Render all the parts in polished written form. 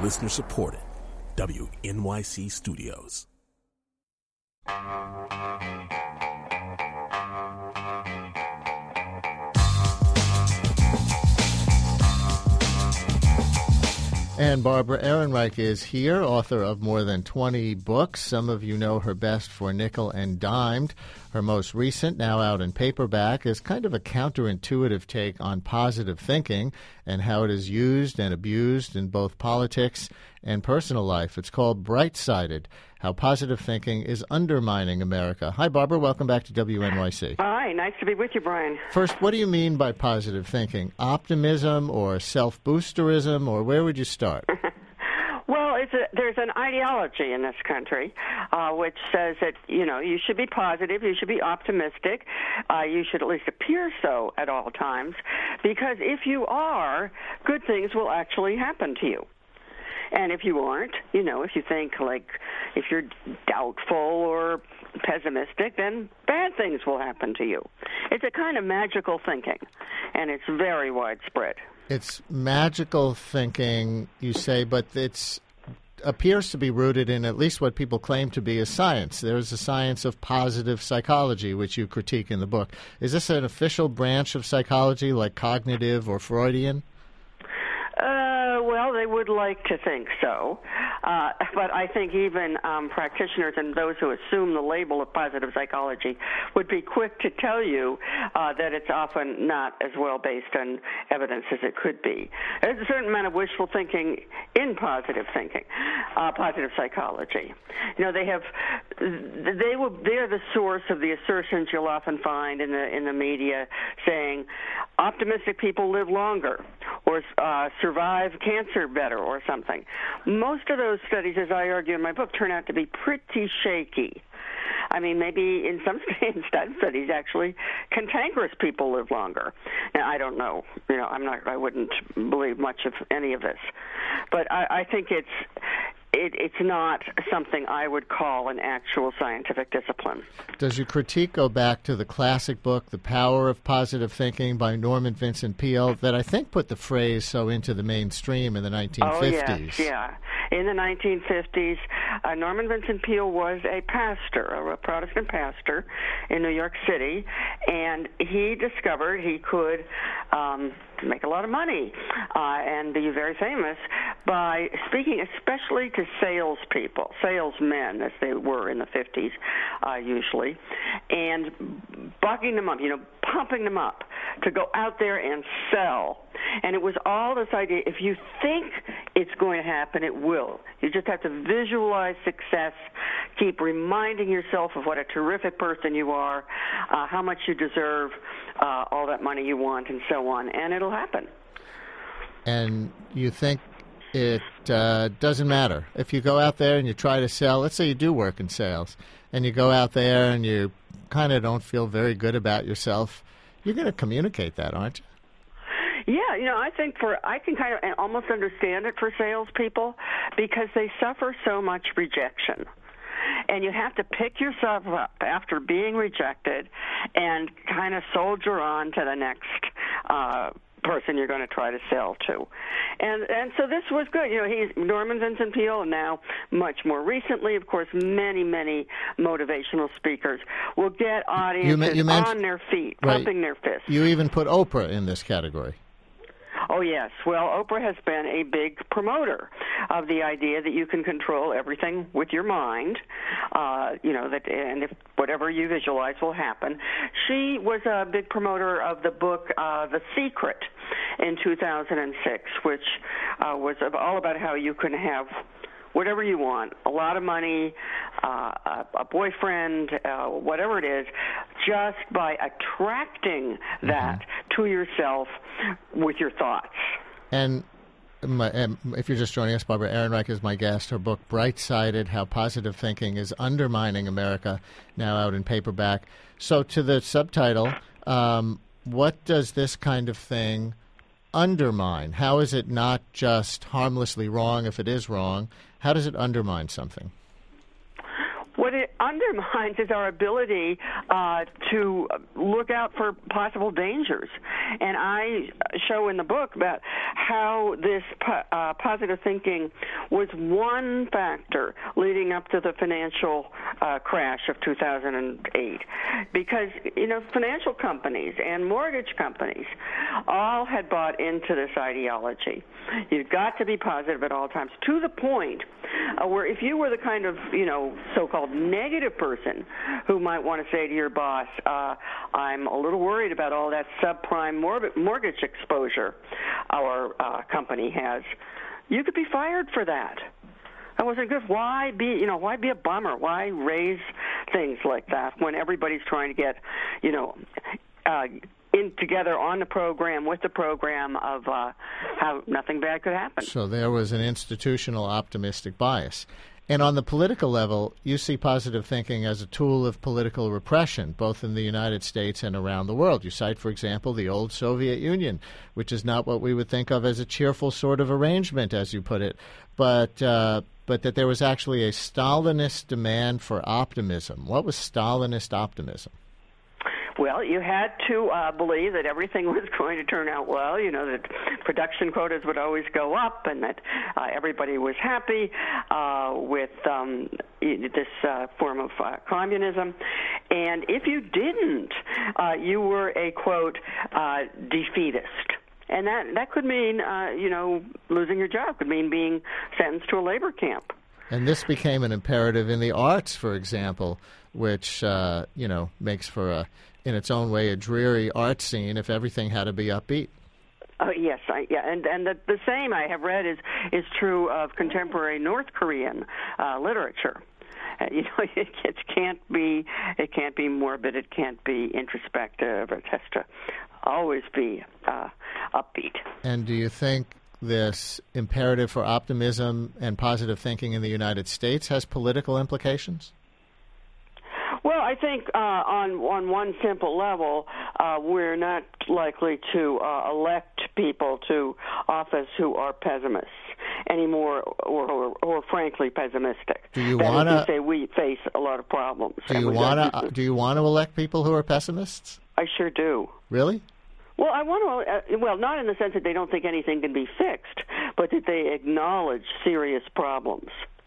Listener supported. WNYC Studios. And Barbara Ehrenreich is here, author of more than 20 books. Some of you know her best for Nickel and Dimed. Her most recent, now out in paperback, is kind of a counterintuitive take on positive thinking and how it is used and abused in both politics and personal life. It's called Bright-Sided, How Positive Thinking is Undermining America. Hi, Barbara. Welcome back to WNYC. Hi. Nice to be with you, Brian. First, what do you mean by positive thinking? Optimism or self-boosterism, or where would you start? Well, there's an ideology in this country which says that, you should be positive, you should be optimistic, you should at least appear so at all times, because if you are, good things will actually happen to you. And if you aren't, if you think if you're doubtful or pessimistic, then bad things will happen to you. It's a kind of magical thinking, and it's very widespread. It's magical thinking, you say, but it appears to be rooted in at least what people claim to be a science. There's a science of positive psychology, which you critique in the book. Is this an official branch of psychology, like cognitive or Freudian? Well, they would like to think so, but I think even practitioners and those who assume the label of positive psychology would be quick to tell you that it's often not as well based on evidence as it could be. There's a certain amount of wishful thinking in positive thinking, positive psychology. They're the source of the assertions you'll often find in the media saying optimistic people live longer or survive cancer better or something. Most of those studies, as I argue in my book, turn out to be pretty shaky. I mean, maybe in some studies, actually, cantankerous people live longer. Now, I don't know. I wouldn't believe much of any of this. But I think it's not something I would call an actual scientific discipline. Does your critique go back to the classic book, The Power of Positive Thinking by Norman Vincent Peale, that I think put the phrase so into the mainstream in the 1950s? Oh, yes, yeah. In the 1950s, Norman Vincent Peale was a pastor, a Protestant pastor in New York City, and he discovered he could make a lot of money and be very famous by speaking especially to salespeople, salesmen as they were in the 50s usually, and bucking them up, pumping them up to go out there and sell. And it was all this idea, if you think it's going to happen, it will. You just have to visualize success, keep reminding yourself of what a terrific person you are, how much you deserve, all that money you want, and so on, and it'll happen. And you think it doesn't matter. If you go out there and you try to sell, let's say you do work in sales, and you go out there and you kind of don't feel very good about yourself, you're going to communicate that, aren't you? Yeah, I think I can kind of almost understand it for salespeople because they suffer so much rejection. And you have to pick yourself up after being rejected and kind of soldier on to the next person you're going to try to sell to. And so this was good. He's Norman Vincent Peale, and now much more recently, of course, many motivational speakers will get audiences on their feet, pumping their fists. You even put Oprah in this category. Oh, yes. Well, Oprah has been a big promoter of the idea that you can control everything with your mind, and if whatever you visualize will happen. She was a big promoter of the book The Secret in 2006, which was all about how you can have whatever you want, a lot of money, a boyfriend, whatever it is, just by attracting that to yourself with your thoughts. And if you're just joining us, Barbara Ehrenreich is my guest. Her book, Bright-Sided, How Positive Thinking is Undermining America, now out in paperback. So to the subtitle, what does this kind of thing undermine? How is it not just harmlessly wrong if it is wrong? How does it undermine something? What it undermines is our ability to look out for possible dangers. And I show in the book about how this positive thinking was one factor leading up to the financial crash of 2008. Because, financial companies and mortgage companies all had bought into this ideology. You've got to be positive at all times, to the point where if you were the kind of, so-called negative person who might want to say to your boss, I'm a little worried about all that subprime mortgage exposure our company has, you could be fired for that. That wasn't good. Why be a bummer? Why raise things like that when everybody's trying to get, in together on the program, with the program of how nothing bad could happen? So there was an institutional optimistic bias. And on the political level, you see positive thinking as a tool of political repression, both in the United States and around the world. You cite, for example, the old Soviet Union, which is not what we would think of as a cheerful sort of arrangement, as you put it, but that there was actually a Stalinist demand for optimism. What was Stalinist optimism? Well, you had to believe that everything was going to turn out well, that production quotas would always go up and that everybody was happy with this form of communism. And if you didn't, you were a, quote, defeatist. And that could mean, losing your job, could mean being sentenced to a labor camp. And this became an imperative in the arts, for example, which, makes for in its own way, a dreary art scene if everything had to be upbeat. Oh yes, and the same I have read is true of contemporary North Korean literature. It can't be morbid. It can't be introspective. It has to always be upbeat. And do you think this imperative for optimism and positive thinking in the United States has political implications? Well, I think on one simple level, we're not likely to elect people to office who are pessimists anymore, or frankly pessimistic. Do you want to say we face a lot of problems? Do you want to elect people who are pessimists? I sure do. Really? Well, I want to. Well, not in the sense that they don't think anything can be fixed, but that they acknowledge serious problems.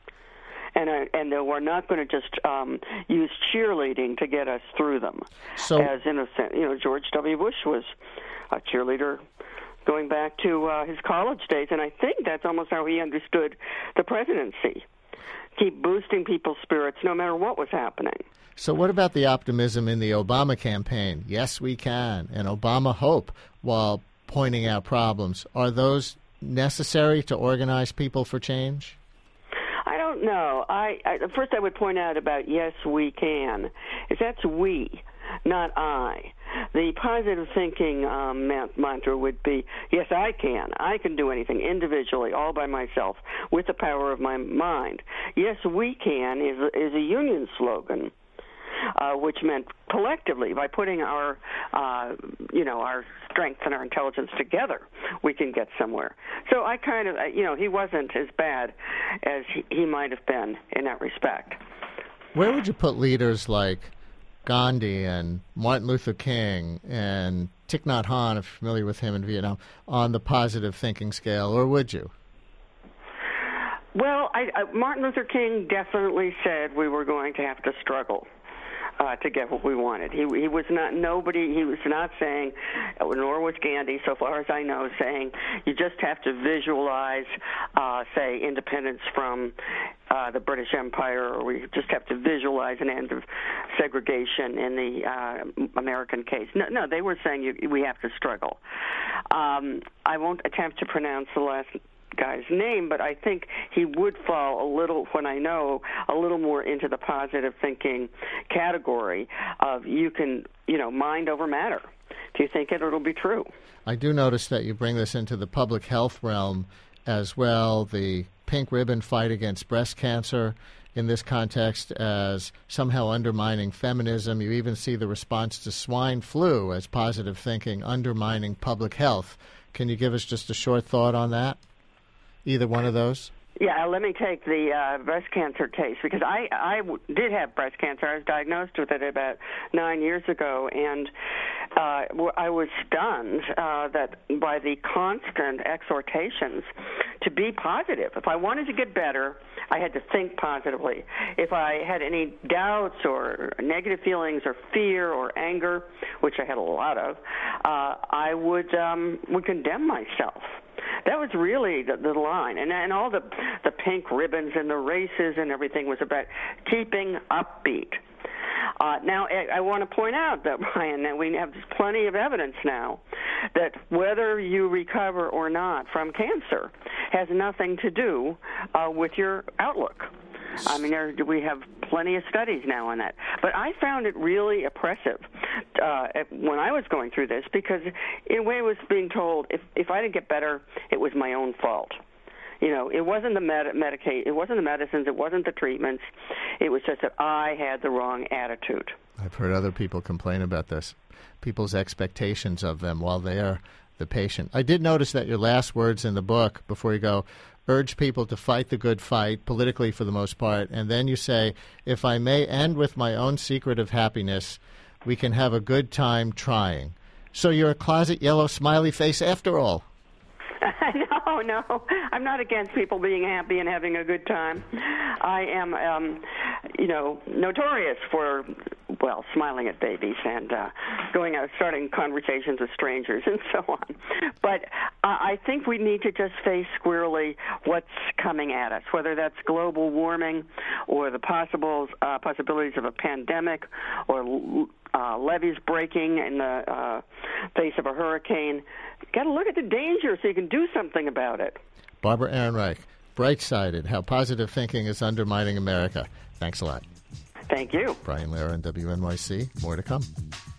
And we're not going to just use cheerleading to get us through them. So, as in a sense, George W. Bush was a cheerleader going back to his college days, and I think that's almost how he understood the presidency. Keep boosting people's spirits no matter what was happening. So what about the optimism in the Obama campaign? Yes, we can. And Obama Hope, while pointing out problems. Are those necessary to organize people for change? I don't know. First I would point out about yes, we can. That's we, not I. The positive thinking mantra would be, yes, I can. I can do anything individually, all by myself, with the power of my mind. Yes, we can is a union slogan, which meant collectively, by putting our strength and our intelligence together, we can get somewhere. So I kind of, he wasn't as bad as he might have been in that respect. Where would you put leaders like Gandhi and Martin Luther King and Thich Nhat Hanh, if you're familiar with him in Vietnam, on the positive thinking scale, or would you? Well, Martin Luther King definitely said we were going to have to struggle to get what we wanted. He was not nobody. He was not saying, nor was Gandhi, so far as I know, saying you just have to visualize, say, independence from the British Empire, or we just have to visualize an end of segregation in the American case. No, they were saying we have to struggle. I won't attempt to pronounce the last guy's name, but I think he would fall a little more into the positive thinking category of you can, mind over matter. Do you think it'll be true? I do notice that you bring this into the public health realm as well, the pink ribbon fight against breast cancer in this context as somehow undermining feminism. You even see the response to swine flu as positive thinking undermining public health. Can you give us just a short thought on that? Either one of those? Yeah, let me take the breast cancer case, because I did have breast cancer. I was diagnosed with it about 9 years ago, and I was stunned that by the constant exhortations to be positive. If I wanted to get better, I had to think positively. If I had any doubts or negative feelings or fear or anger, which I had a lot of, I would condemn myself. That was really the line. And all the pink ribbons and the races and everything was about keeping upbeat. Now, I want to point out that, Brian, that we have plenty of evidence now that whether you recover or not from cancer has nothing to do with your outlook. I mean, we have plenty of studies now on that. But I found it really oppressive when I was going through this, because in a way I was being told if I didn't get better, it was my own fault. You know, it wasn't the it wasn't the medicines, it wasn't the treatments. It was just that I had the wrong attitude. I've heard other people complain about this, people's expectations of them while they're the patient. I did notice that your last words in the book, before you go, urge people to fight the good fight, politically for the most part, and then you say, if I may end with my own secret of happiness, we can have a good time trying. So you're a closet yellow smiley face after all. No, I'm not against people being happy and having a good time. I am, notorious for, smiling at babies and going out, starting conversations with strangers and so on. But I think we need to just face squarely what's coming at us, whether that's global warming or the possibilities of a pandemic or levees breaking in the face of a hurricane. You've got to look at the danger so you can do something about it. Barbara Ehrenreich, Bright-Sided, How Positive Thinking is Undermining America. Thanks a lot. Thank you. Brian Lehrer on WNYC. More to come.